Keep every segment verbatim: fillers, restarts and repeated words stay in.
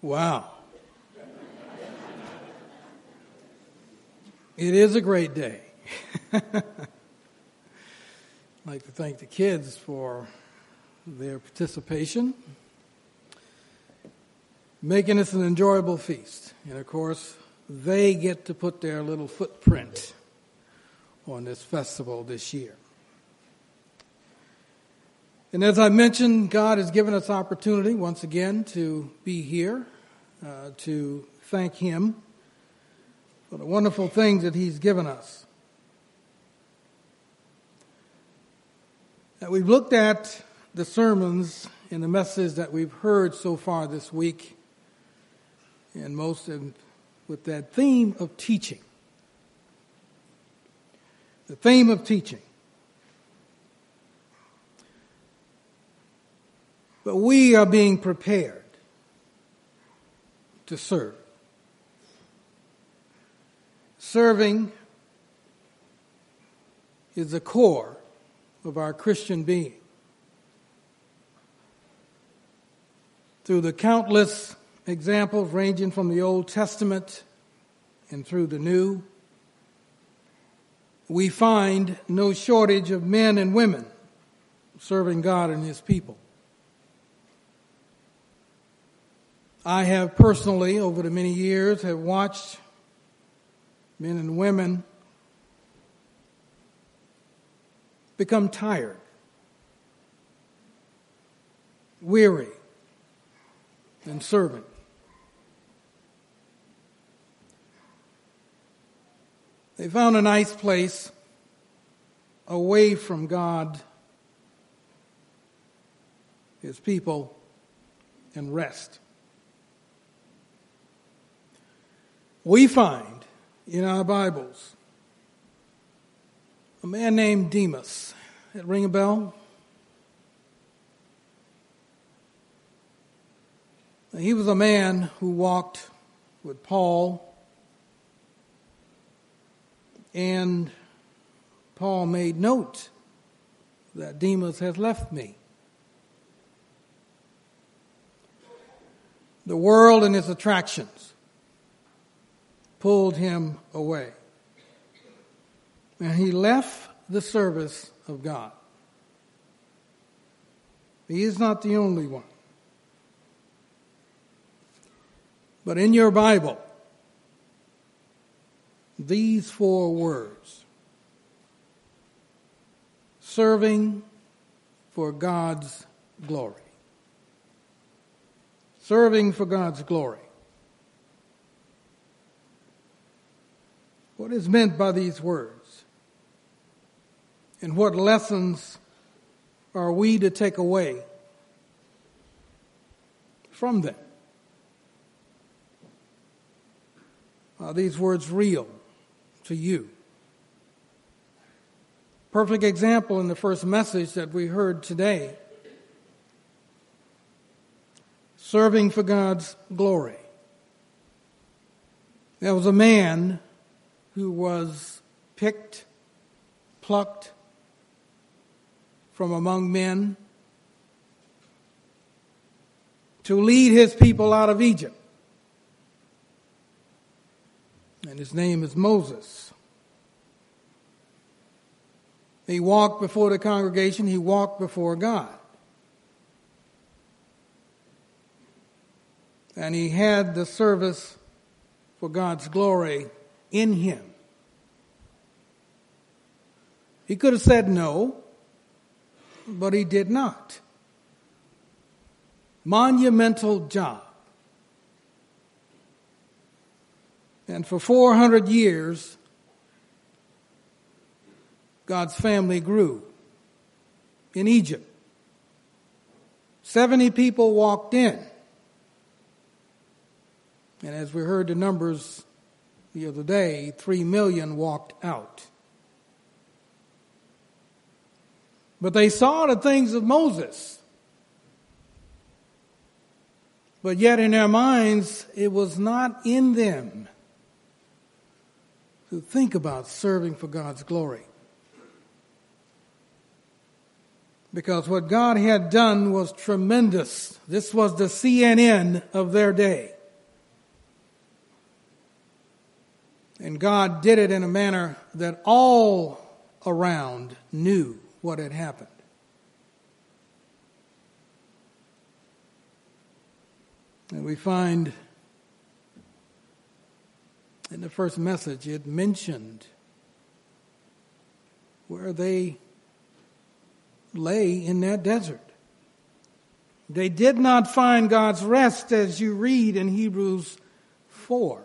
Wow. It is a great day. I'd like to thank the kids for their participation, making this an enjoyable feast. And of course, they get to put their little footprint on this festival this year. And as I mentioned, God has given us opportunity once again to be here, uh, to thank Him for the wonderful things that He's given us. Now, we've looked at the sermons and the messages that we've heard so far this week, and most of with that theme of teaching. The theme of teaching. But we are being prepared to serve. Serving is the core of our Christian being. Through the countless examples ranging from the Old Testament and through the New, we find no shortage of men and women serving God and His people. I have personally, over the many years, have watched men and women become tired, weary, and serving. They found a nice place away from God, His people, and rest. We find in our Bibles a man named Demas. That ring a bell? He was a man who walked with Paul, and Paul made note that Demas has left me. The world and its attractions pulled him away. And he left the service of God. He is not the only one. But in your Bible, these four words, serving for God's glory. Serving for God's glory. What is meant by these words? And what lessons are we to take away from them? Are these words real to you? Perfect example in the first message that we heard today. Serving for God's glory. There was a man who was picked, plucked from among men to lead his people out of Egypt. And his name is Moses. He walked before the congregation. He walked before God. And he had the service for God's glory in him. He could have said no, but he did not. Monumental job. And for four hundred years, God's family grew in Egypt. seventy people walked in. And as we heard the numbers the other day, three million walked out. But they saw the things of Moses. But yet in their minds, it was not in them to think about serving for God's glory. Because what God had done was tremendous. This was the C N N of their day. And God did it in a manner that all around knew what had happened. And we find in the first message it mentioned where they lay in that desert. They did not find God's rest, as you read in Hebrews four.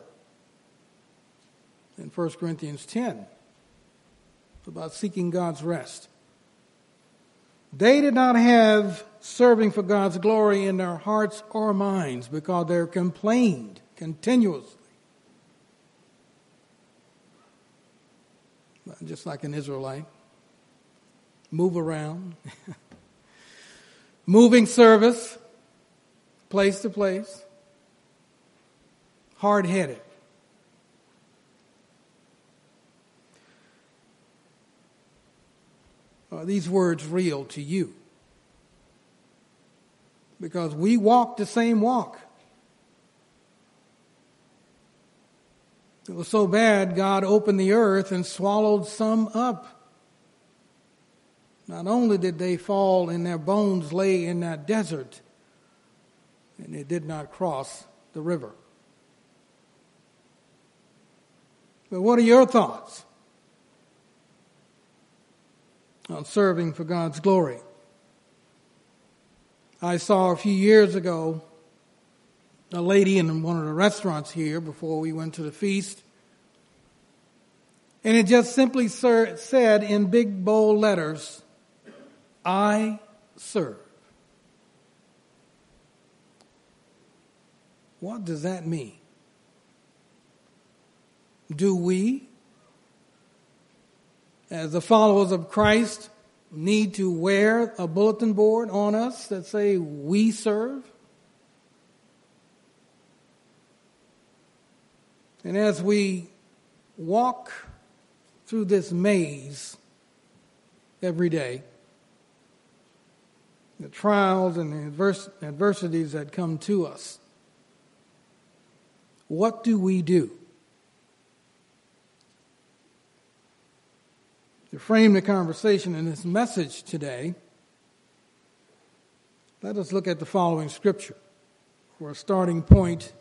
In First Corinthians ten. It's about seeking God's rest. They did not have serving for God's glory in their hearts or minds because they complained continuously. Just like an Israelite. Move around. Moving service. Place to place. Hard-headed. Are these words real to you? Because we walk the same walk. It was so bad, God opened the earth and swallowed some up. Not only did they fall and their bones lay in that desert, and they did not cross the river. But what are your thoughts on serving for God's glory? I saw a few years ago a lady in one of the restaurants here before we went to the feast, and it just simply said in big bold letters, I serve. What does that mean? Do we, as the followers of Christ, need to wear a bulletin board on us that say we serve? And as we walk through this maze every day, the trials and the advers- adversities that come to us, what do we do? To frame the conversation in this message today, let us look at the following scripture for a starting point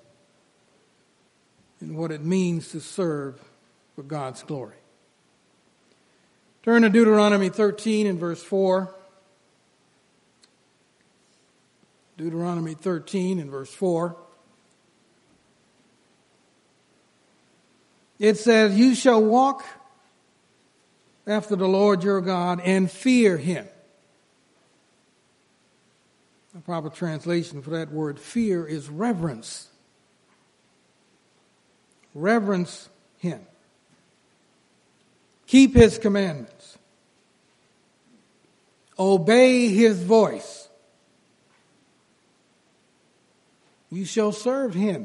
in what it means to serve for God's glory. Turn to Deuteronomy thirteen and verse four. Deuteronomy thirteen and verse four. It says, you shall walk after the Lord your God and fear him. A proper translation for that word fear is reverence. Reverence him. Keep his commandments. Obey his voice. You shall serve him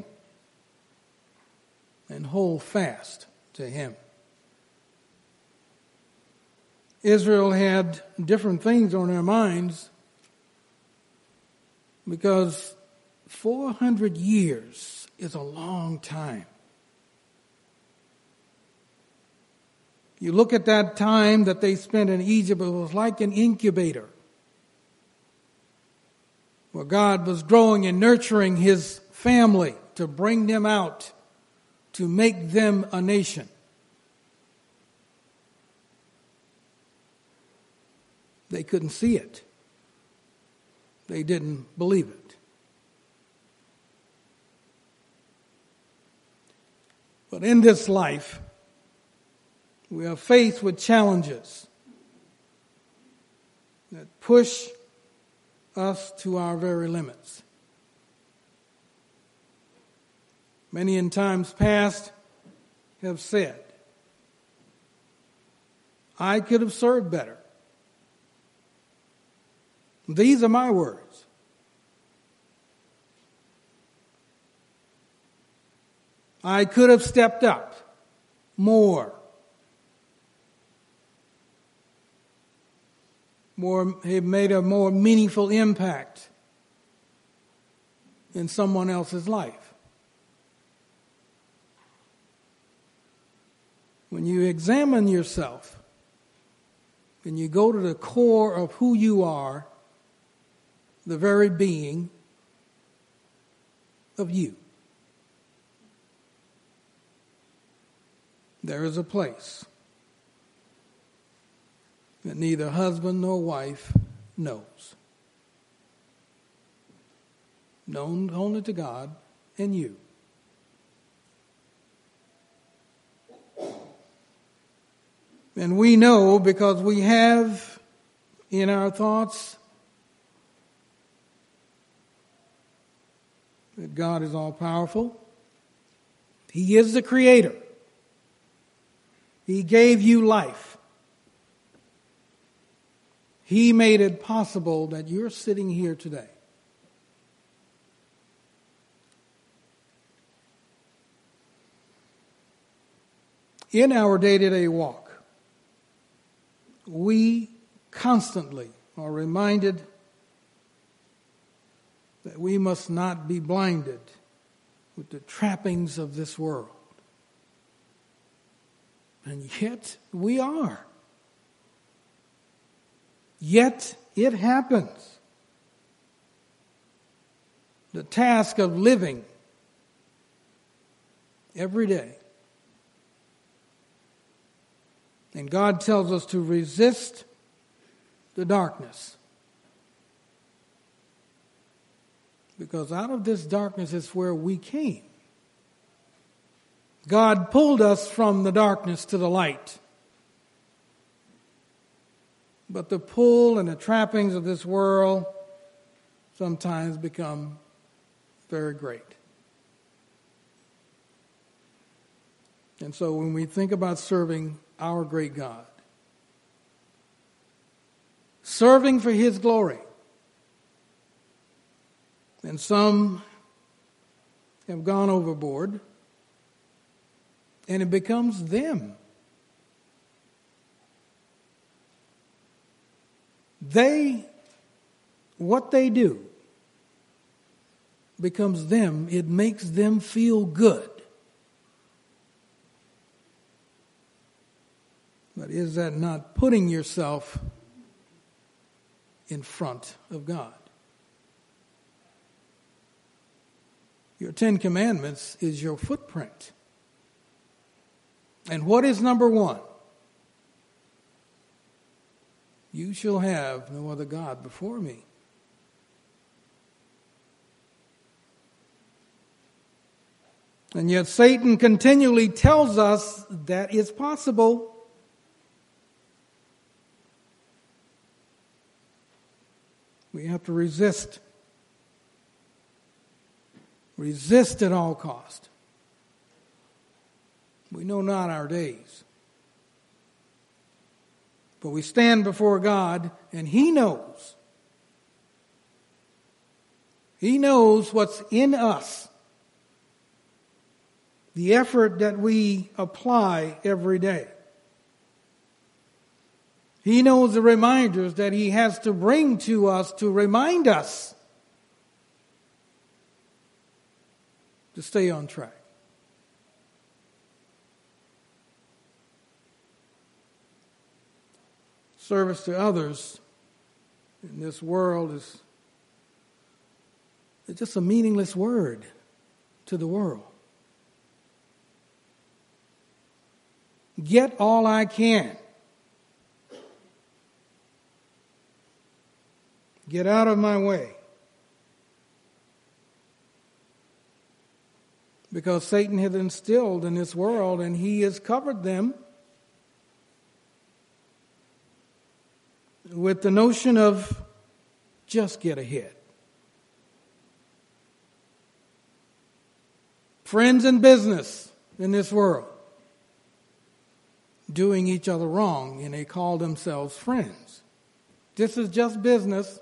and hold fast to him. Israel had different things on their minds because four hundred years is a long time. You look at that time that they spent in Egypt, it was like an incubator where God was growing and nurturing his family to bring them out, to make them a nation. They couldn't see it. They didn't believe it. But in this life, we are faced with challenges that push us to our very limits. Many in times past have said, I could have served better. These are my words. I could have stepped up more. More, have made a more meaningful impact in someone else's life. when you examine yourself and you go to the core of who you are, the very being of you, there is a place that neither husband nor wife knows. Known only to God and you. And we know because we have in our thoughts that God is all powerful. He is the creator. He gave you life. He made it possible that you're sitting here today. In our day-to-day walk, we constantly are reminded that we must not be blinded with the trappings of this world. And yet we are. Yet it happens. The task of living every day. And God tells us to resist the darkness. Because out of this darkness is where we came. God pulled us from the darkness to the light. But the pull and the trappings of this world sometimes become very great. And so when we think about serving our great God, serving for His glory, and some have gone overboard, and it becomes them. They, what they do becomes them. It makes them feel good. But is that not putting yourself in front of God? Your Ten Commandments is your footprint. And what is number one? You shall have no other God before me. And yet Satan continually tells us that it's possible. We have to resist. Resist at all cost. We know not our days. But we stand before God and He knows. He knows what's in us. The effort that we apply every day. He knows the reminders that He has to bring to us to remind us to stay on track. Service to others in this world is it's just a meaningless word to the world. Get all I can. Get out of my way. Because Satan has instilled in this world and he has covered them with the notion of just get ahead. Friends in business in this world doing each other wrong and they call themselves friends. This is just business.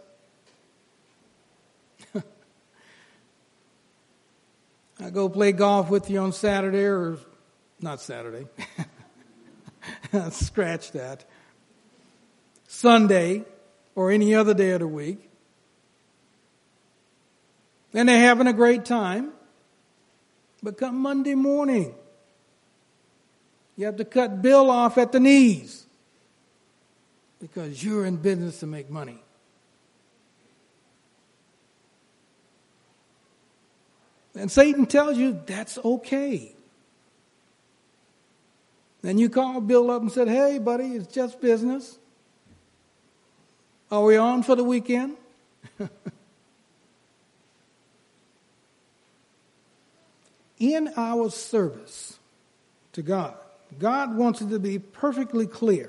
I go play golf with you on Saturday or not Saturday. Scratch that. Sunday or any other day of the week. And they're having a great time. But come Monday morning, You have to cut Bill off at the knees because you're in business to make money. And Satan tells you that's okay. Then you call Bill up and said, hey, buddy, it's just business. Are we on for the weekend? In our service to God, God wants it to be perfectly clear.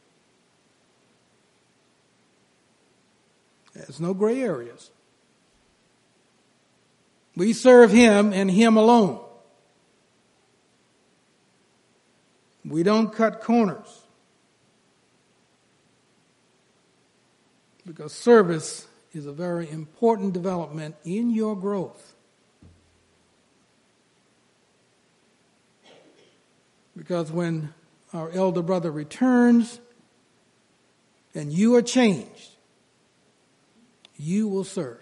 There's no gray areas. We serve Him and Him alone. We don't cut corners. Because service is a very important development in your growth. Because when our elder brother returns and you are changed, you will serve.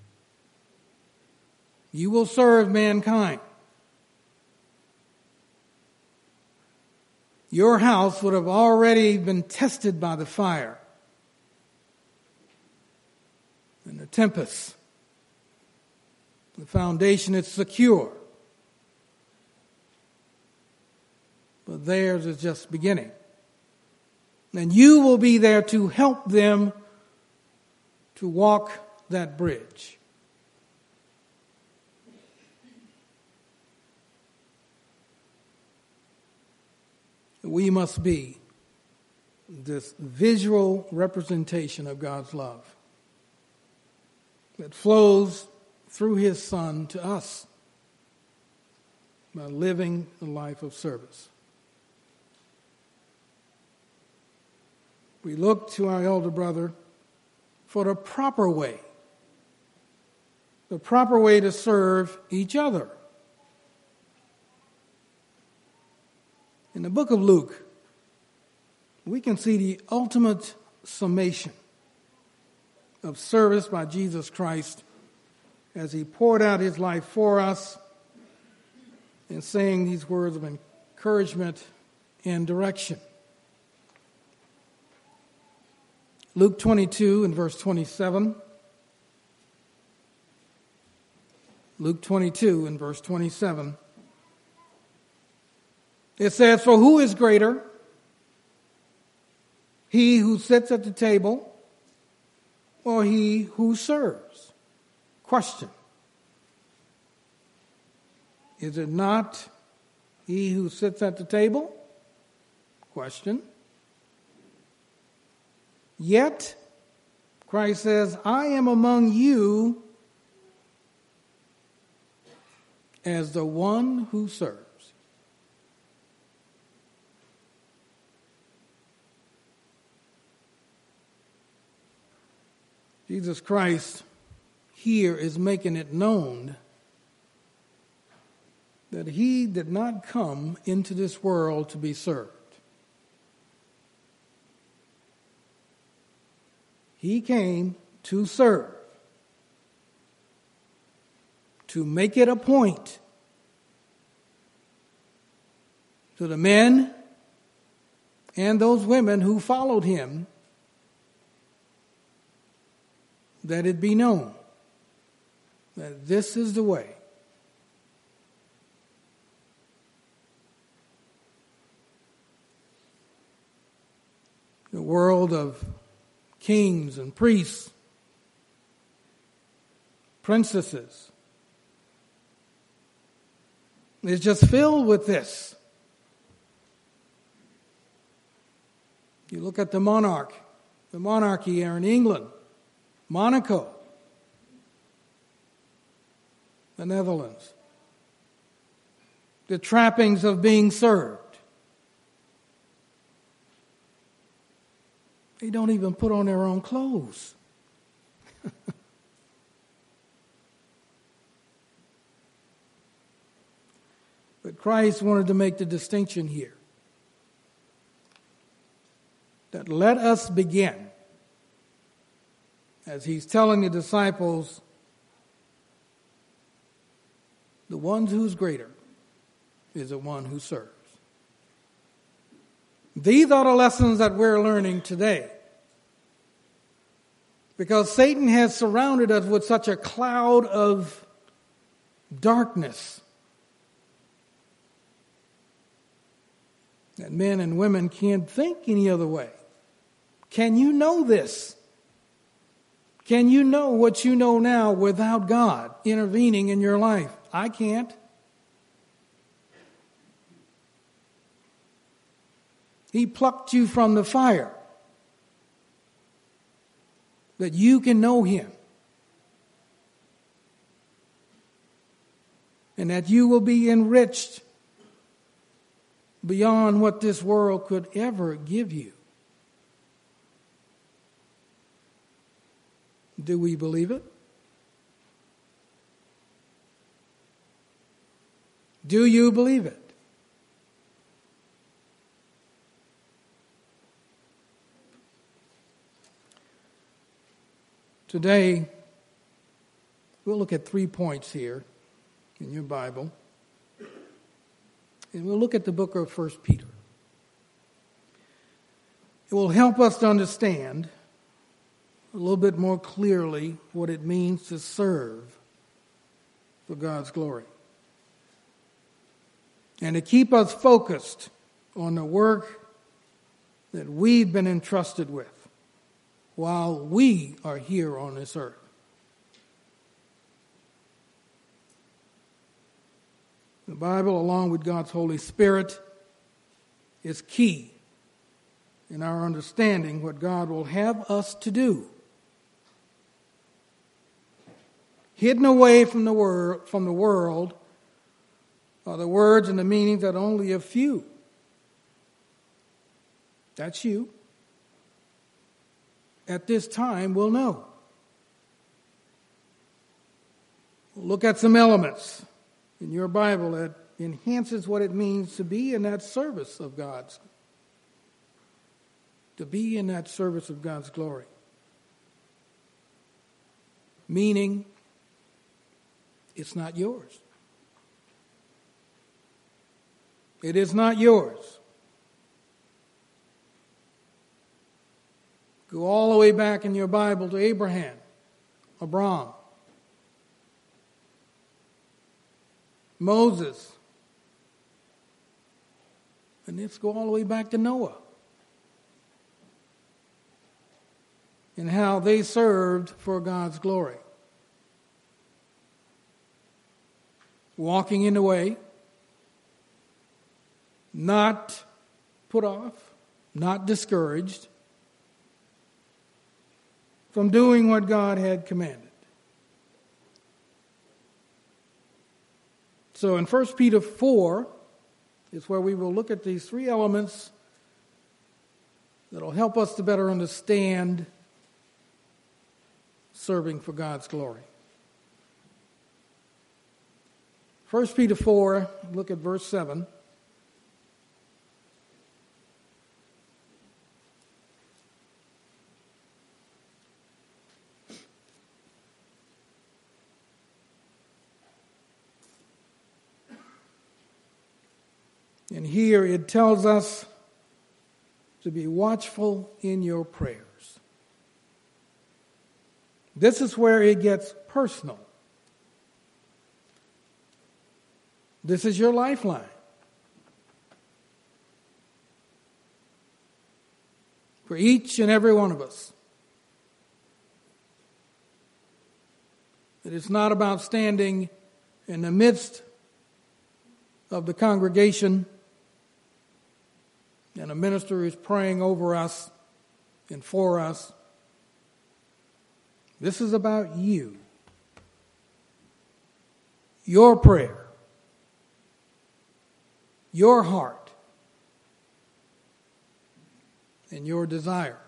You will serve mankind. Your house would have already been tested by the fire and the tempest. The foundation is secure. But theirs is just beginning. And you will be there to help them to walk that bridge. We must be this visual representation of God's love that flows through His Son to us by living a life of service. We look to our elder brother for the proper way, the proper way to serve each other. In the book of Luke, we can see the ultimate summation of service by Jesus Christ as He poured out His life for us and saying these words of encouragement and direction. Luke twenty-two and verse twenty-seven. Luke twenty-two and verse twenty-seven. It says, for who is greater, he who sits at the table or he who serves? Question. Is it not he who sits at the table? Question. Yet, Christ says, I am among you as the one who serves. Jesus Christ here is making it known that He did not come into this world to be served. He came to serve, to make it a point to the men and those women who followed Him that it be known that this is the way. The world of kings and priests, princesses, is just filled with this. You look at the monarch, the monarchy here in England, Monaco, the Netherlands, the trappings of being served. They don't even put on their own clothes. But Christ wanted to make the distinction here that let us begin, as He's telling the disciples, the one who's greater is the one who serves. These are the lessons that we're learning today. Because Satan has surrounded us with such a cloud of darkness that men and women can't think any other way. Can you know this? Can you know what you know now without God intervening in your life? I can't. He plucked you from the fire that you can know Him and that you will be enriched beyond what this world could ever give you. Do we believe it? Do you believe it? Today, we'll look at three points here in your Bible. And we'll look at the book of First Peter. It will help us to understand a little bit more clearly what it means to serve for God's glory. And to keep us focused on the work that we've been entrusted with while we are here on this earth. The Bible, along with God's Holy Spirit, is key in our understanding what God will have us to do. Hidden away from the wor- from the world are the words and the meanings that only a few, that's you, at this time will know. We'll look at some elements in your Bible that enhances what it means to be in that service of God's, to be in that service of God's glory. Meaning, it's not yours. It is not yours. Go all the way back in your Bible to Abraham, Abraham, Moses, and let's go all the way back to Noah and how they served for God's glory. Walking in the way, not put off, not discouraged from doing what God had commanded. So in First Peter four is where we will look at these three elements that will help us to better understand serving for God's glory. First Peter four, look at verse seven. And here it tells us to be watchful in your prayers. This is where it gets personal. This is your lifeline. For each and every one of us. It is not about standing in the midst of the congregation and a minister is praying over us and for us. This is about you. Your prayer. Your heart. And your desire.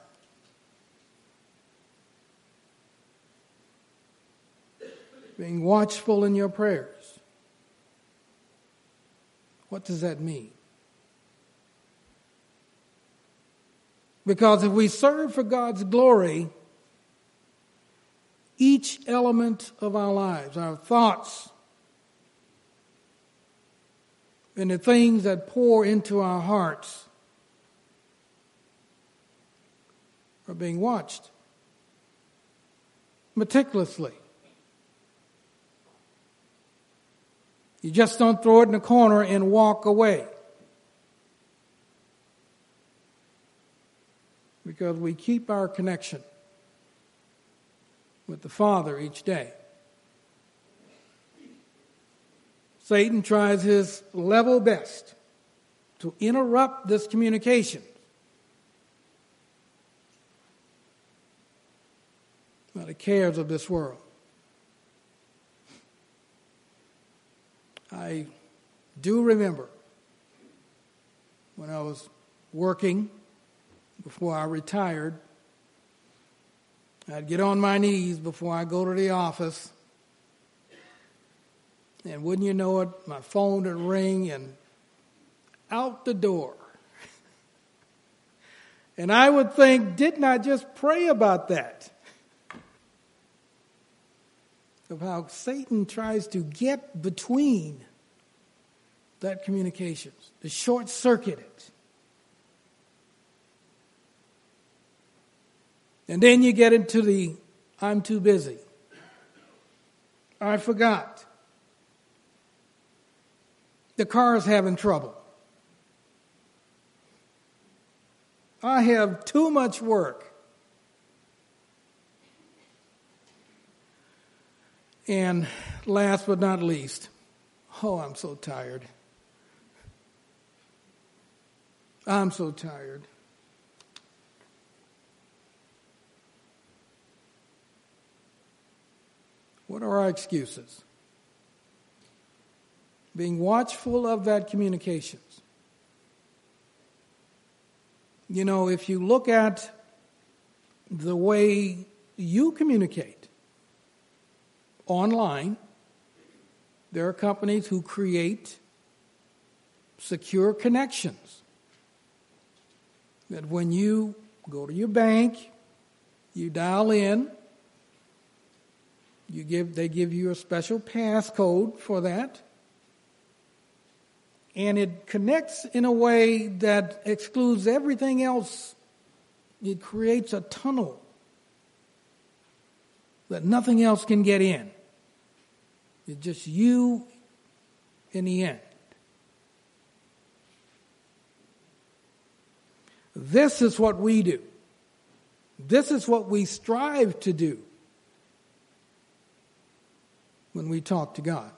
Being watchful in your prayers. What does that mean? Because if we serve for God's glory, each element of our lives, our thoughts, and the things that pour into our hearts are being watched meticulously. You just don't throw it in a corner and walk away. Because we keep our connection with the Father each day. Satan tries his level best to interrupt this communication. By the cares of this world. I do remember when I was working before I retired, I'd get on my knees before I go to the office, and wouldn't you know it, my phone would ring and out the door. And I would think, didn't I just pray about that? Of how Satan tries to get between that communications, to short circuit it. And then you get into the, I'm too busy. I forgot. The car's having trouble. I have too much work. And last but not least, oh, I'm so tired. I'm so tired. What are our excuses? Being watchful of that communications. You know, if you look at the way you communicate online, there are companies who create secure connections. That when you go to your bank, you dial in, you give they give you a special passcode for that, and it connects in a way that excludes everything else. It creates a tunnel that nothing else can get in. It's just you in the end. This is what we do. This is what we strive to do when we talk to God.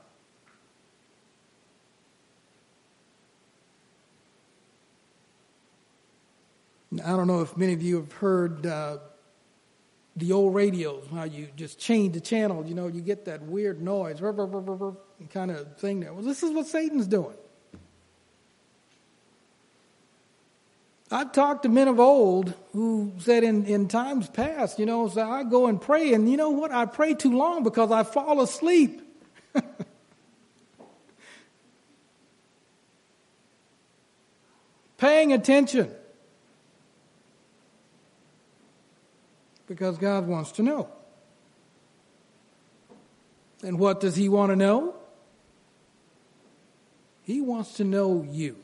I don't know if many of you have heard uh, the old radios, how you just change the channel, you know, you get that weird noise, kind of thing there. Well, this is what Satan's doing. I've talked to men of old who said in, in times past, you know, so I go and pray, and you know what? I pray too long because I fall asleep. Paying attention. Because God wants to know. And what does He want to know? He wants to know you.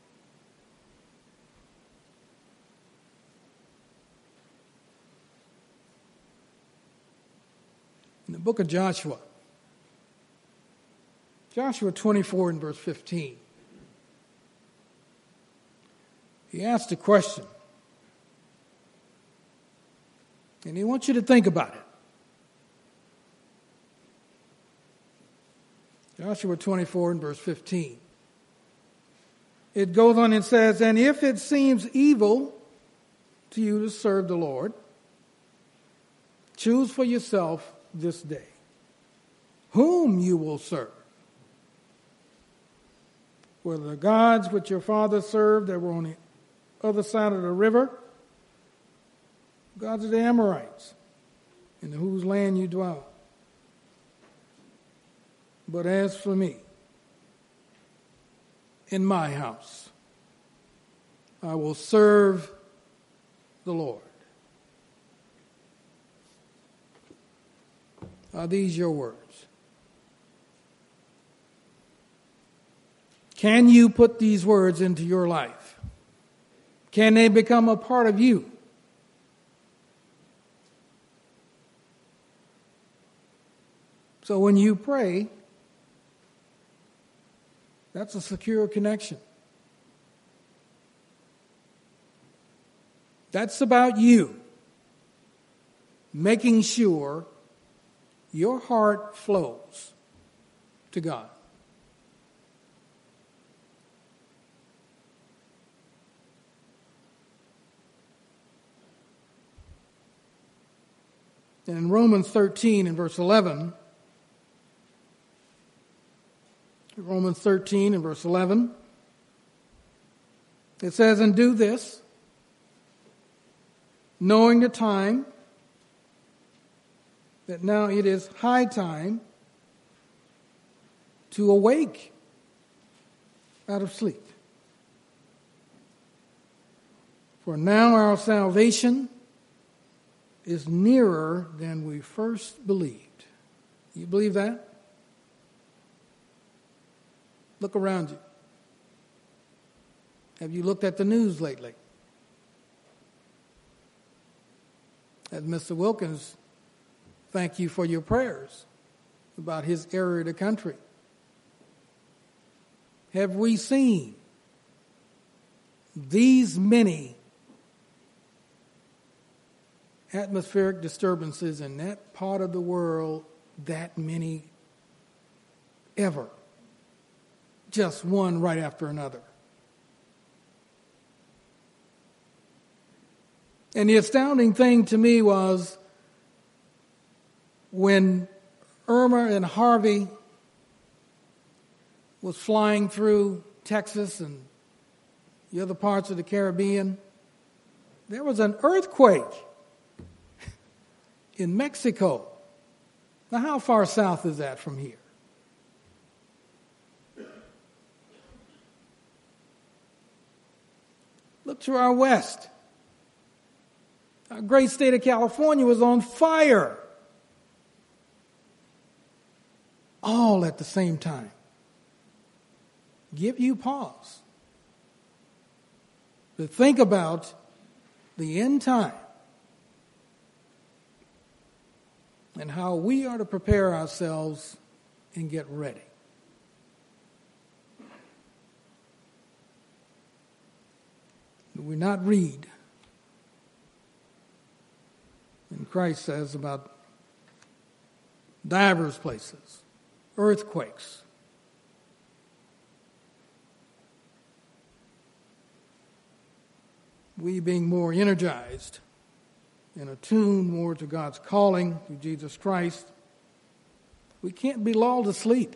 In the book of Joshua, Joshua twenty-four and verse fifteen, he asked a question. And he wants you to think about it. Joshua twenty-four and verse fifteen. It goes on and says, and if it seems evil to you to serve the Lord, choose for yourself this day whom you will serve. Whether the gods which your fathers served that were on the other side of the river, gods of the Amorites, in whose land you dwell. But as for me, in my house, I will serve the Lord. Are these your words? Can you put these words into your life? Can they become a part of you? So when you pray, that's a secure connection. That's about you making sure your heart flows to God. And in Romans thirteen and verse eleven, Romans thirteen and verse eleven, it says, "And do this, knowing the time, that now it is high time to awake out of sleep. For now our salvation is nearer than we first believed." You believe that? Look around you. Have you looked at the news lately? As Mister Wilkins, thank you for your prayers about his area of the country. Have we seen these many atmospheric disturbances in that part of the world, that many ever? Just one right after another. And the astounding thing to me was when Irma and Harvey was flying through Texas and the other parts of the Caribbean, there was an earthquake in Mexico. Now, how far south is that from here? Look to our west. Our great state of California was on fire. All at the same time. Give you pause to think about the end time and how we are to prepare ourselves and get ready. Do we not read? And Christ says about divers places, earthquakes. We being more energized and attuned more to God's calling through Jesus Christ, we can't be lulled to sleep.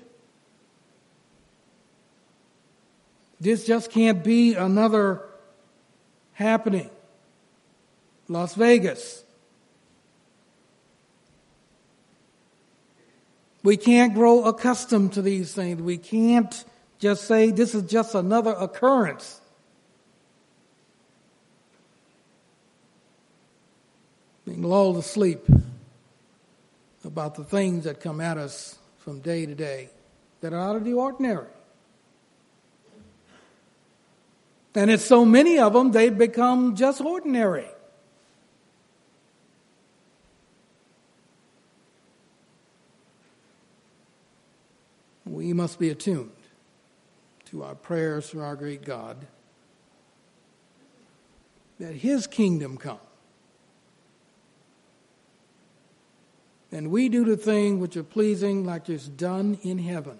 This just can't be another happening. Las Vegas. We can't grow accustomed to these things. We can't just say this is just another occurrence. Being lulled to sleep about the things that come at us from day to day that are out of the ordinary. And it's so many of them, they've become just ordinary. We must be attuned to our prayers to our great God, that His kingdom come. And we do the thing which are pleasing like it's done in heaven.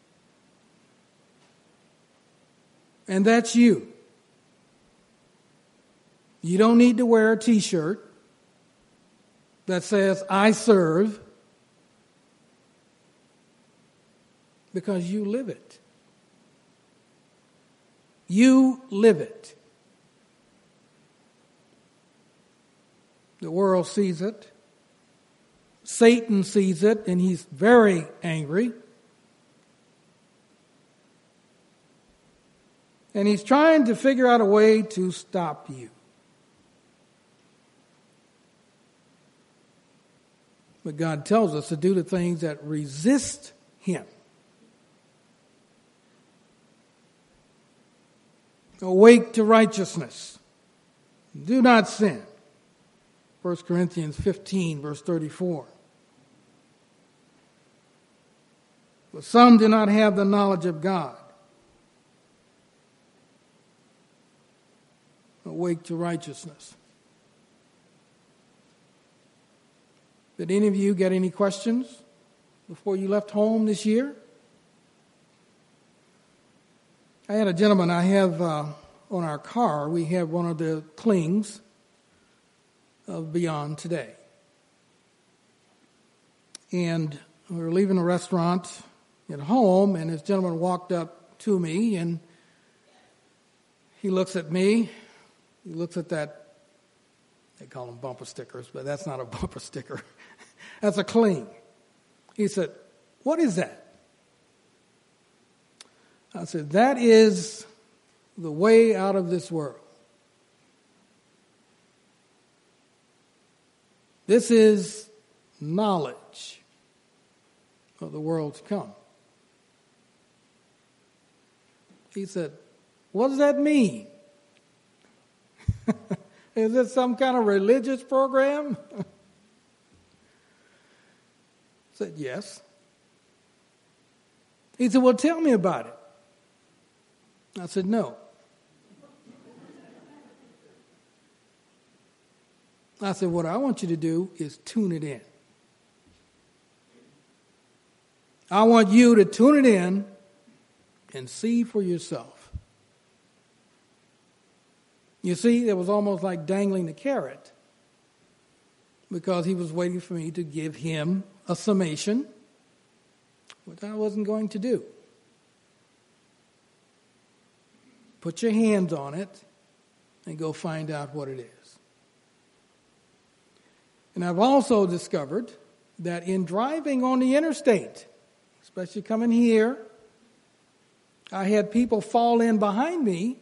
And that's you. You don't need to wear a t-shirt that says, "I serve," because you live it. You live it. The world sees it. Satan sees it, and he's very angry. And he's trying to figure out a way to stop you. But God tells us to do the things that resist him. Awake to righteousness. Do not sin. First Corinthians fifteen, verse thirty-four. But some do not have the knowledge of God. Awake to righteousness. Did any of you get any questions before you left home this year? I had a gentleman, I have uh, on our car, we have one of the clings of Beyond Today. And we were leaving a restaurant at home, and this gentleman walked up to me, and he looks at me, he looks at that, they call them bumper stickers, but that's not a bumper sticker. That's a cling. He said, "What is that?" I said, "That is the way out of this world. This is knowledge of the world to come." He said, "What does that mean? Is it some kind of religious program?" I said, "Yes." He said, "Well, tell me about it." I said, "No." I said, "What I want you to do is tune it in. I want you to tune it in and see for yourself." You see, it was almost like dangling the carrot, because he was waiting for me to give him a summation, which I wasn't going to do. Put your hands on it and go find out what it is. And I've also discovered that in driving on the interstate, especially coming here, I had people fall in behind me,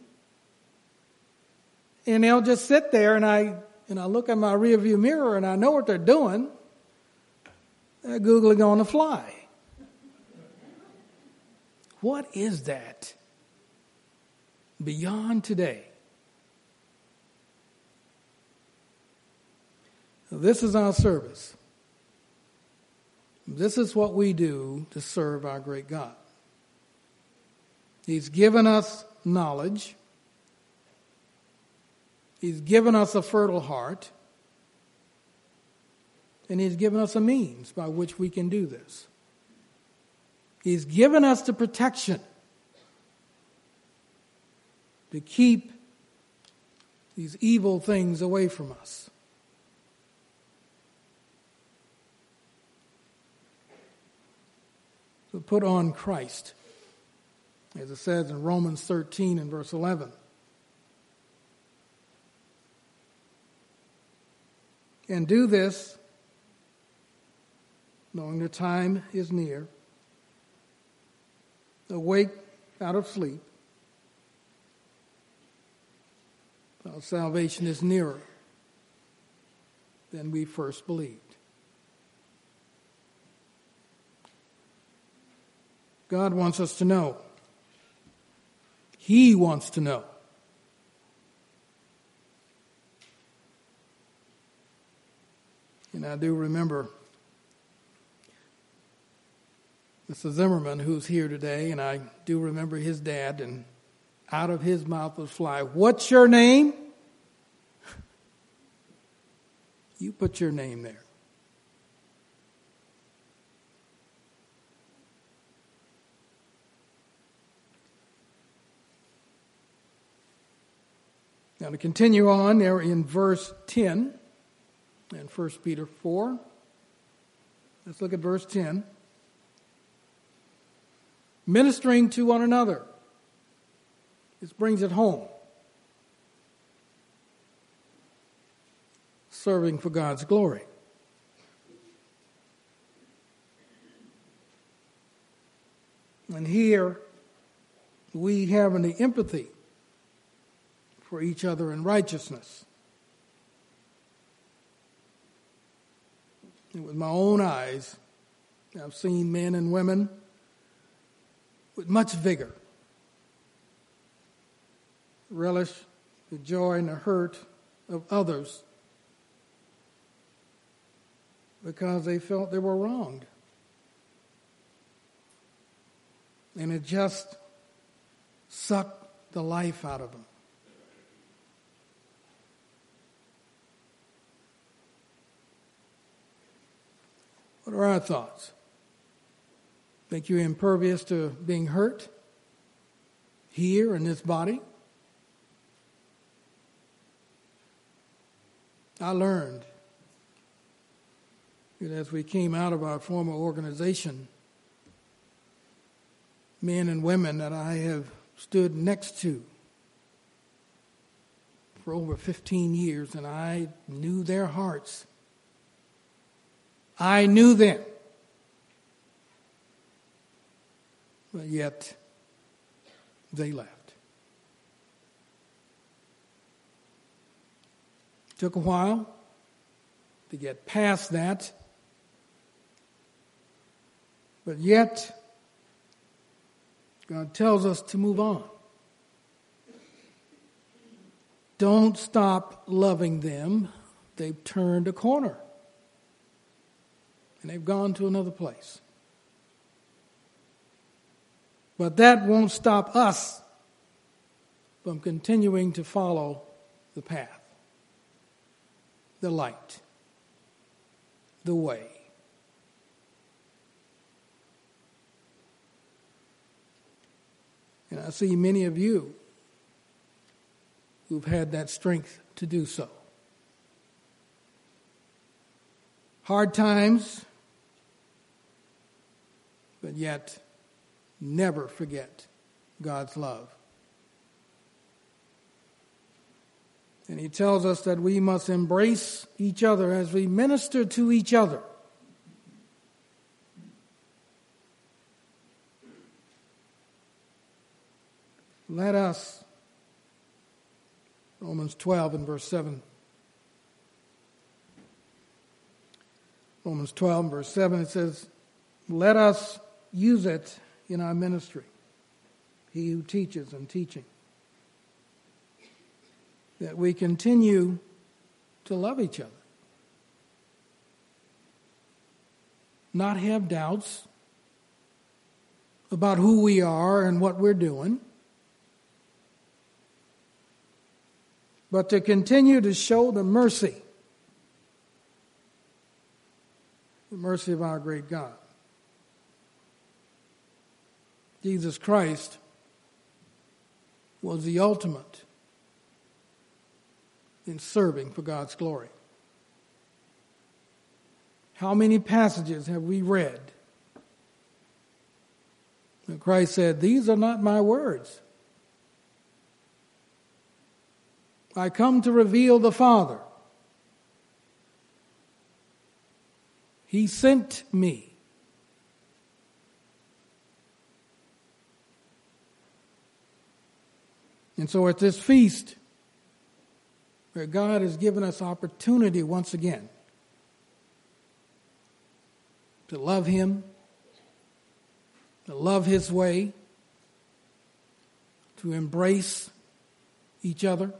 and they'll just sit there, and I and I look at my rearview mirror, and I know what they're doing. They're Googling on the fly. What is that? Beyond Today. This is our service. This is what we do to serve our great God. He's given us knowledge. He's given us a fertile heart. And He's given us a means by which we can do this. He's given us the protection to keep these evil things away from us. So put on Christ, as it says in Romans thirteen and verse eleven. And do this, knowing the time is near. Awake out of sleep. Our salvation is nearer than we first believed. God wants us to know. He wants to know. And I do remember Mister Zimmerman, who's here today, and I do remember his dad, and out of his mouth would fly, "What's your name?" You put your name there. Now to continue on there in verse ten in First Peter four. Let's look at verse ten. Ministering to one another. This brings it home. Serving for God's glory. And here we have the empathy for each other in righteousness. And with my own eyes, I've seen men and women with much vigor relish the joy and the hurt of others because they felt they were wronged. And it just sucked the life out of them. What are our thoughts? Think you're impervious to being hurt here in this body? I learned that as we came out of our former organization, men and women that I have stood next to for over fifteen years, and I knew their hearts. I knew them. But yet, they left. Took a while to get past that. But yet, God tells us to move on. Don't stop loving them. They've turned a corner. And they've gone to another place. But that won't stop us from continuing to follow the path, the light, the way. And I see many of you who've had that strength to do so. Hard times, but yet never forget God's love. And he tells us that we must embrace each other as we minister to each other. Let us, Romans twelve and verse seven. Romans twelve and verse seven, it says, let us use it in our ministry. He who teaches and teaching. That we continue to love each other. Not have doubts about who we are and what we're doing. But to continue to show the mercy. The mercy of our great God. Jesus Christ was the ultimate in serving for God's glory. How many passages have we read? And Christ said, these are not my words. I come to reveal the Father. He sent me. And so at this feast, where God has given us opportunity once again to love Him, to love His way, to embrace each other,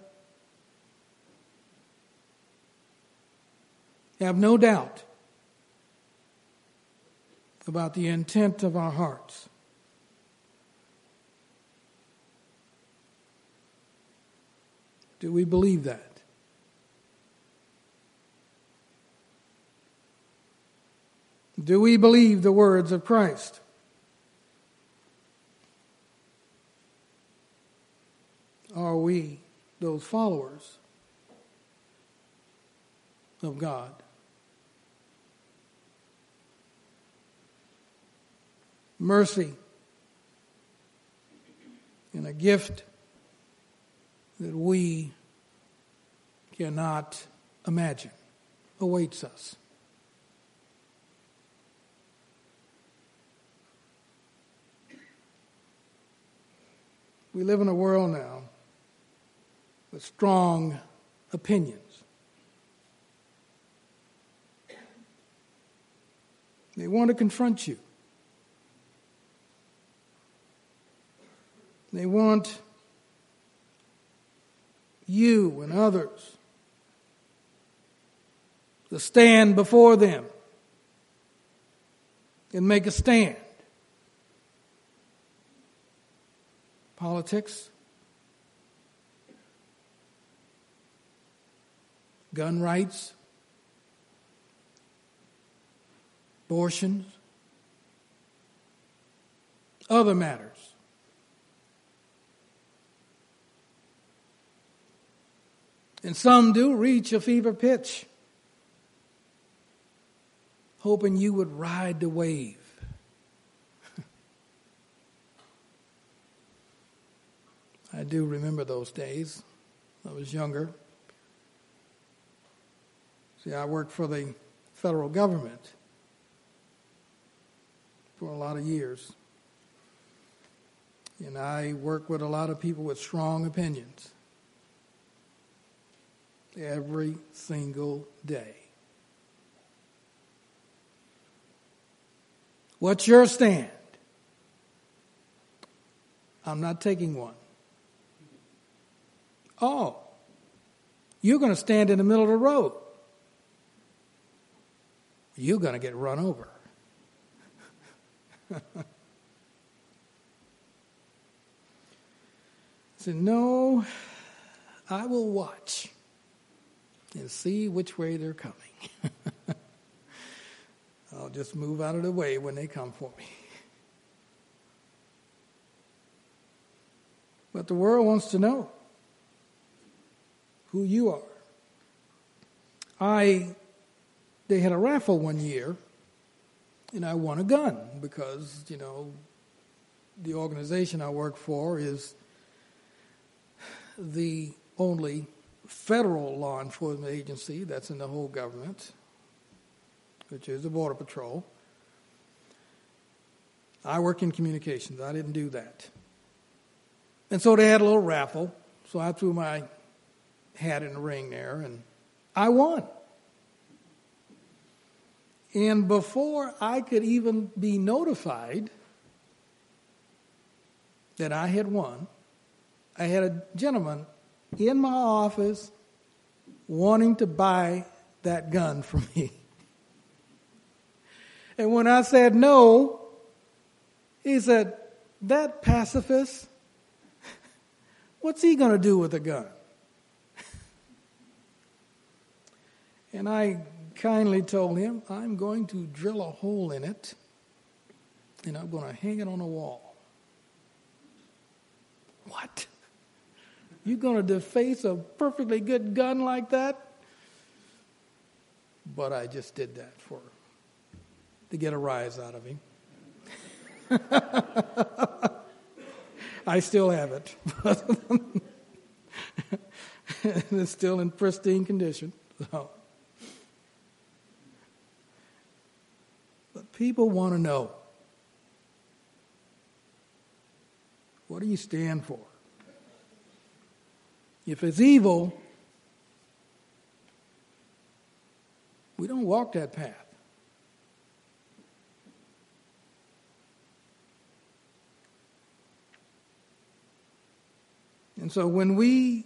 have no doubt about the intent of our hearts. Do we believe that? Do we believe the words of Christ? Are we those followers of God? Mercy and a gift that we cannot imagine awaits us. We live in a world now with strong opinions. They want to confront you. They want you and others to stand before them and make a stand. politics, gun rights, abortions, other matters. And some do reach a fever pitch, hoping you would ride the wave. I do remember those days. I was younger. See, I worked for the federal government for a lot of years. And I worked with a lot of people with strong opinions every single day. What's your stand? I'm not taking one. Oh, you're going to stand in the middle of the road. You're going to get run over. I said, no, I will watch and see which way they're coming. I'll just move out of the way when they come for me. But the world wants to know who you are. I, they had a raffle one year, and I won a gun because, you know, the organization I work for is the only federal law enforcement agency that's in the whole government, which is the Border Patrol. I work in communications. I didn't do that. And so they had a little raffle, so I threw my hat in the ring there, and I won. And before I could even be notified that I had won, I had a gentleman in my office wanting to buy that gun from me. And when I said no, he said, that pacifist, what's he going to do with a gun? And I kindly told him, I'm going to drill a hole in it, and I'm going to hang it on a wall. What? You're going to deface a perfectly good gun like that? But I just did that for to get a rise out of him. I still have it. It's still in pristine condition. So. But people want to know, what do you stand for? If it's evil, we don't walk that path. And so when we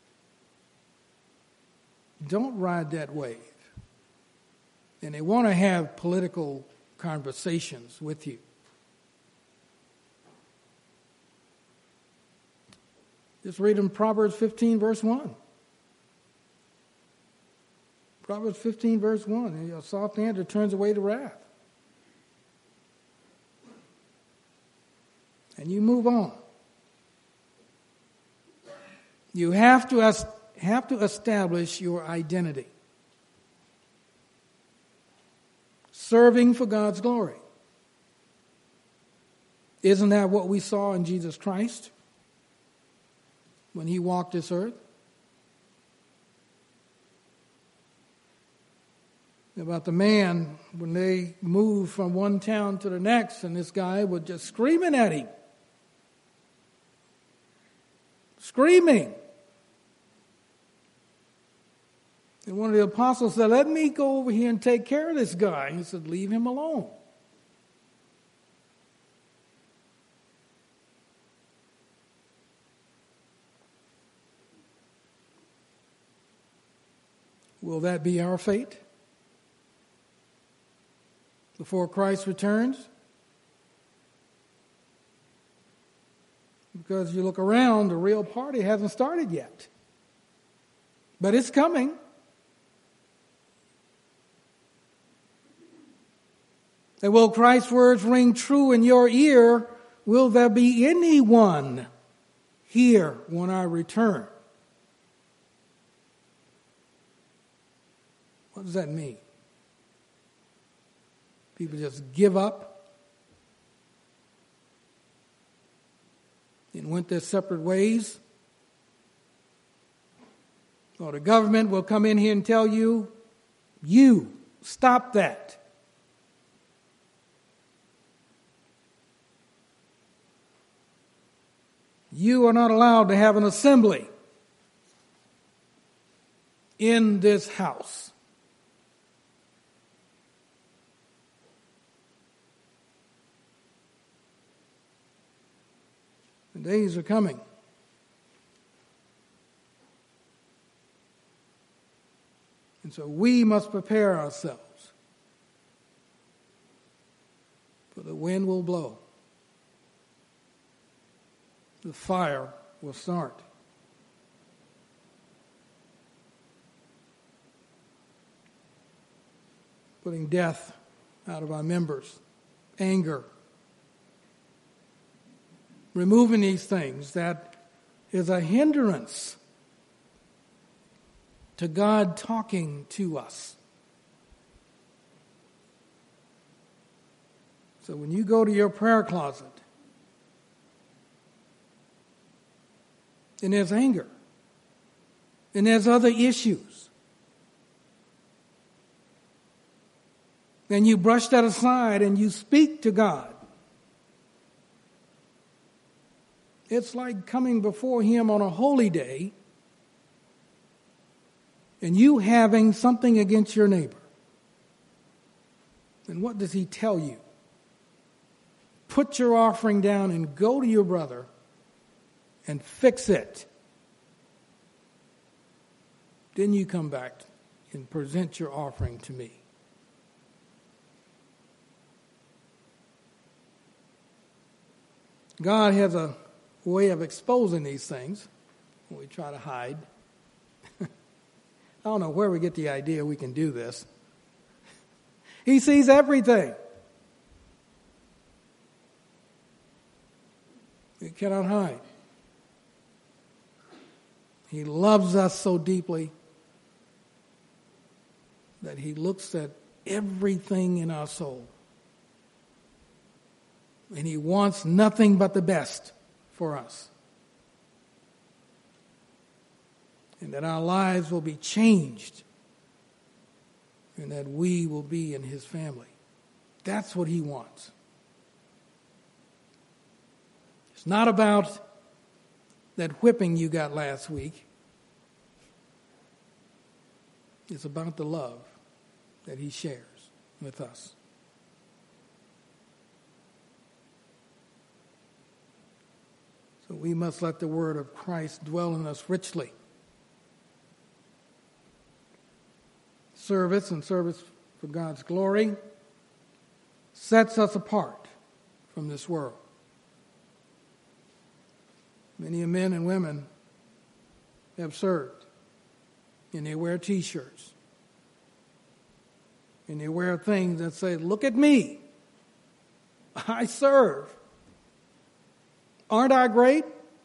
don't ride that wave, and they want to have political conversations with you, just read in Proverbs fifteen, verse one. Proverbs fifteen, verse one. A soft answer turns away the wrath. And you move on. You have to have to establish your identity. Serving for God's glory. Isn't that what we saw in Jesus Christ when he walked this earth? About the man when they moved from one town to the next, and this guy was just screaming at him. Screaming. And one of the apostles said, let me go over here and take care of this guy. He said, leave him alone. Will that be our fate before Christ returns? Because you look around, the real party hasn't started yet. But it's coming. And will Christ's words ring true in your ear? Will there be anyone here when I return? What does that mean? People just give up and went their separate ways? Or the government will come in here and tell you, you, stop that. You are not allowed to have an assembly in this house. The days are coming. And so we must prepare ourselves. For the wind will blow. The fire will start. Putting death out of our members, anger. Removing these things that is a hindrance to God talking to us. So when you go to your prayer closet, and there's anger, and there's other issues, and you brush that aside and you speak to God, it's like coming before Him on a holy day and you having something against your neighbor. And what does He tell you? Put your offering down and go to your brother and fix it. Then you come back and present your offering to me. God has a way of exposing these things when we try to hide. I don't know where we get the idea we can do this. He sees everything. We cannot hide. He loves us so deeply that He looks at everything in our soul. And He wants nothing but the best for us. And that our lives will be changed. And that we will be in His family. That's what He wants. It's not about that whipping you got last week. It's about the love that He shares with us. So we must let the word of Christ dwell in us richly. Service and service for God's glory sets us apart from this world. Many men and women have served, and they wear T-shirts, and they wear things that say, "Look at me, I serve. Aren't I great?"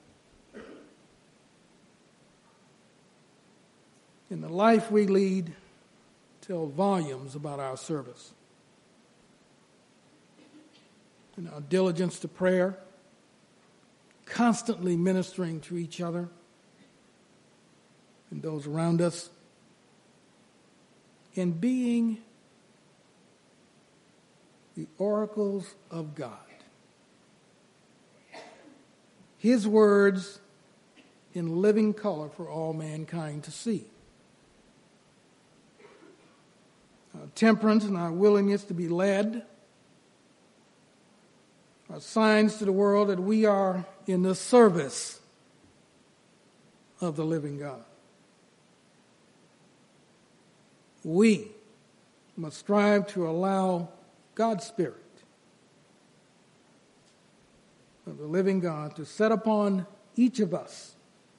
And the life we lead tells volumes about our service. And our diligence to prayer, constantly ministering to each other and those around us, and being the oracles of God. His words in living color for all mankind to see. Our temperance and our willingness to be led are signs to the world that we are in the service of the living God. We must strive to allow God's Spirit of the living God to set upon each of us,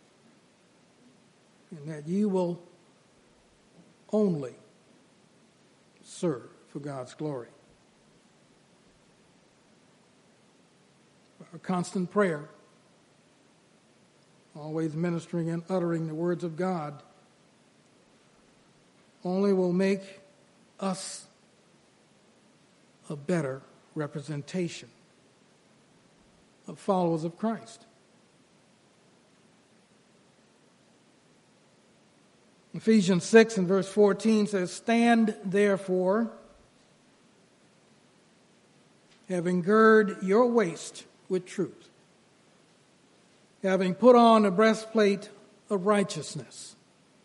and that you will only serve for God's glory. Our constant prayer, always ministering and uttering the words of God, only will make us a better representation of followers of Christ. Ephesians six and verse fourteen says, "Stand therefore, having girded your waist with truth, having put on a breastplate of righteousness."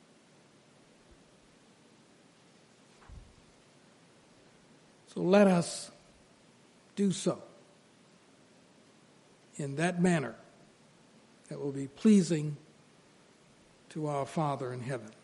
So let us do so in that manner that will be pleasing to our Father in heaven.